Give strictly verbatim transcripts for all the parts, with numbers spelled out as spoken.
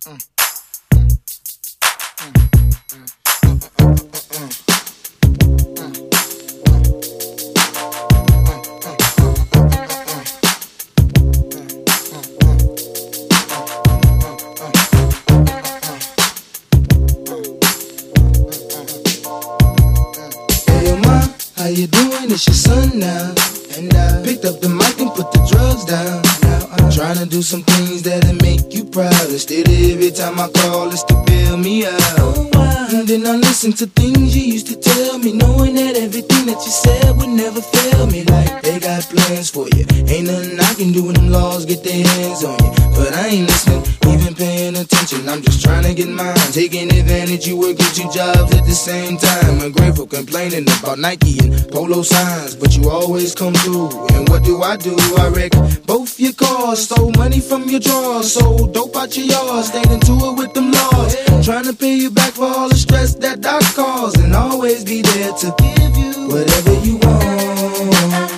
How you doing? It's your son now. And I picked up the mic and put the drugs down. Now I'm trying to do some things that'll make you proud. Instead of every time I call, it's to bail me out. Oh, wow. And then I listen to things you used to tell me, knowing that everything that you said would never fail me. Like they got plans for you. Ain't nothing I can do when them laws get their hands on you. But I ain't listening, even paying attention. I'm just trying to get mine, taking advantage. You working two jobs at the same time. Ungrateful, complaining about Nike and polo signs, but you always come through. And what do I do? I wreck both your cars, stole money from your drawers, sold dope out your yard, stayed into it with them laws. Trying to pay you back for all the stress that I caused, and always be there to give you whatever you want.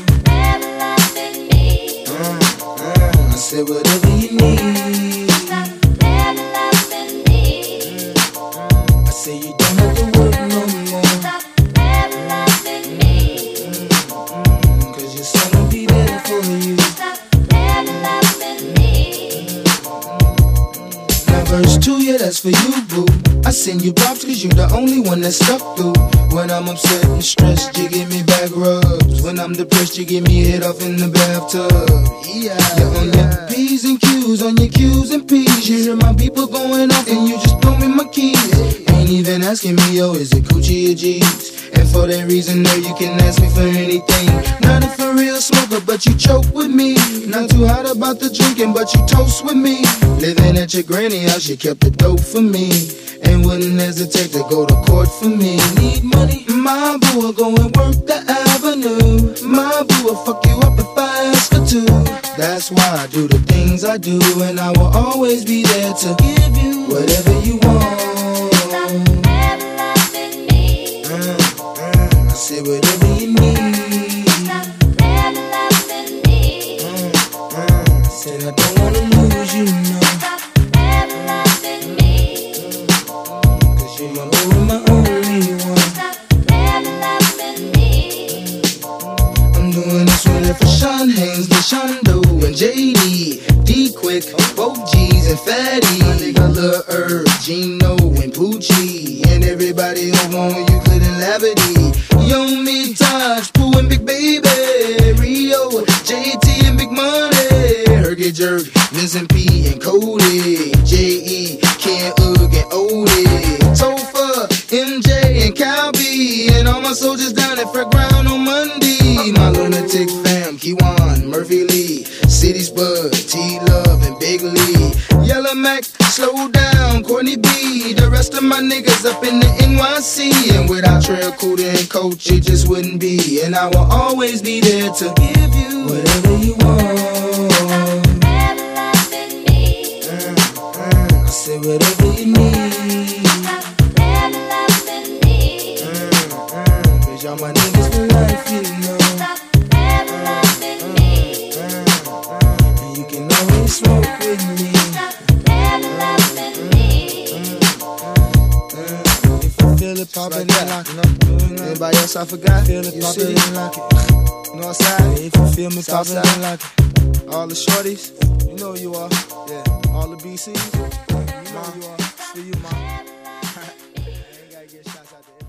Uh, uh, I said whatever you need. I say you don't have to work no more. Cause your son will be there for you. Now verse two, yeah, that's for you, boo. I send you props cause you the only one that stuck through. When I'm upset and stressed, you give me back rubs. When I'm depressed, you give me head off in the bathtub. Yeah, you're on your P's and Q's, on your Q's and P's. You hear my people going off and you just throw me my keys. Ain't even asking me, yo, is it Gucci or G's? And for that reason, no, you can ask me for anything. Not a for real smoker, but you choke with me. Not too hot about the drinking, but you toast with me. Living at your granny house, you kept the dope for me. And wouldn't hesitate to go to court for me. Need money? My boo will go and work the avenue. My boo will fuck you up if I ask her to. That's why I do the things I do, and I will always be there to give you whatever you want. Uh, uh, I say whatever you need. Uh, uh, I said I don't wanna lose you, no. You're my boo, my only one. I'm doing this one for Sean Haynes, Deshondo, and J D, D-Quick, both G's and Fatty. My nigga Lil Herb, Gino, and Poochie, and everybody over on Euclid and Labadee. Young me, Taj, Pooh and Big Baby, Rio, J T and Big Money, Herky Jerk, Vincent P and Cody, J E, Ken Ugg and Odie. Topher, M J, and Cal B, and all my soldiers down at Fred Ground on Monday. My lunatic fam, Kiwan, Murphy Lee, City Spud, T-Love, and Big Lee. Yellow Mac, Slow Down, Courtney B. The rest of my niggas up in the N Y C. And without Trail, Cooter, and Coach, it just wouldn't be. And I will always be there to give you whatever you want. Uh, uh, I say whatever you need. Y'all my niggas for life, you know. Uh, uh, uh, uh, and you can always smoke with me. Uh, uh, uh, if you feel it poppin', then lock it. Anybody else I forgot? Feel it poppin', then lock it. Northside, if you feel me poppin', then lock it. All the shorties, you know you are. Yeah, all the B Cs, you know you are. It's for you, mom. I ain't gotta get shots out there.